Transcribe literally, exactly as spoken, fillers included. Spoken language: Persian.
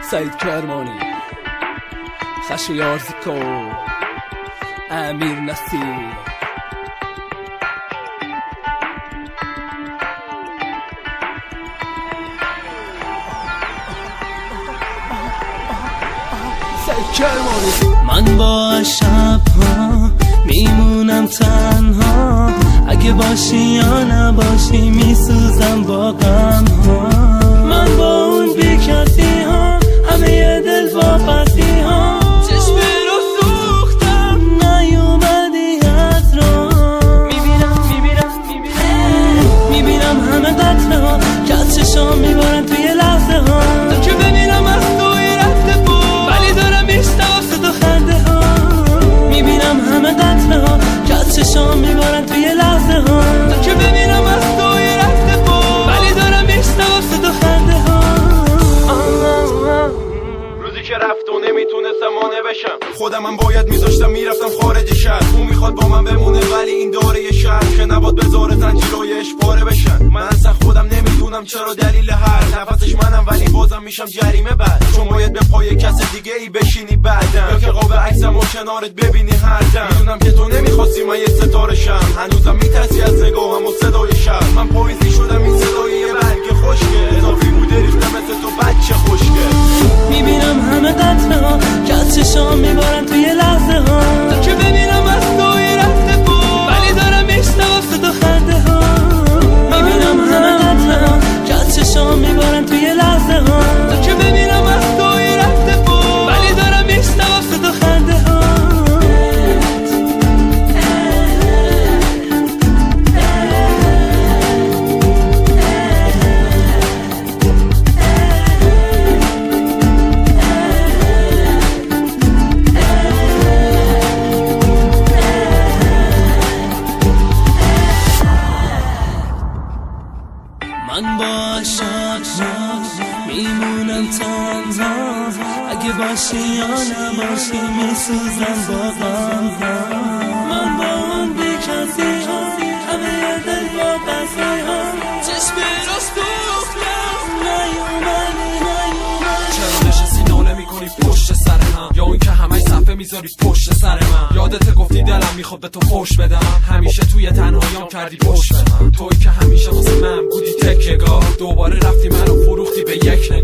سعید کرمانی، خشیارزیکو، امیر نصیر. من با شب‌ها میمونم تنها، اگه باشی یا نباشی میسوزم با غم‌ها. من با اون بی کسی ها، همه ی دل واپسی ها، چشمی رو سوختم نیومدی از راه. میبینم میبینم میبینم میبینم همه قطره ها که از چشام میبارن توی لحظه ها، که ببینم از توی رفته بود ولی دارم میشتم صدا خنده ها. میبینم همه قطره ها که از چشام میبارن توی لحظه ها، که ببینم از توی رفته بود ولی دارم میشتم صدا خنده ها. روزی که رفت و نمیتونستم مانع بشم، خودم من باید میذاشتم میرفتم خارج شهر. اون میخواد با من بمونه ولی این داره شهر که نباد بذاره زنجیرایش پاره بشن. من اصلا خودم نمیدونم چرا دلیل هر نفسش منم ولی بازم میشم جریمه بعد، چون باید به پای کس دیگه ای بشینی بعدم، یا که قاب عکسم و کنارت ببینی هر دم. میدونم که تو نمیخواستی من یه ستاره شم، هنوزم میترسی از نگاهم و صدای شب. من پاییزی شدم این صدای یه برگ خشکه، اضافی بوده ریختم مثل تو بچه خوشگه. میبینم همه قطره ها که از چشام میبارن توی لحظه ها، که ببینم از توی رفته بود ولی دارم میشنوم صدا خنده ها. میبینم همه قطره ها که از چشام میبارن توی لحظه ها، که ببینم از توی رفته بود ولی دارم میشنوم صدا خنده ها. من با شب‌ها میمونم تنها، اگه باشی یا نباشی میسوزم با غم‌ها. من با اون بی کسی ها، همه ی دل واپسی ها، چشمی رو سوختم نیومدی نیومدی. چرا نشستی ناله میکنی پشت سر هم، یا این که همه صفحه میذاری پشت سر من؟ یادت گفتی دلم میخواد به تو خوش بدم، همیشه توی تنهاییام کردی پشت بدم. توی که همیشه واسه من بودی تکیه‌گاه، دوباره رفتی منو فروختی به یک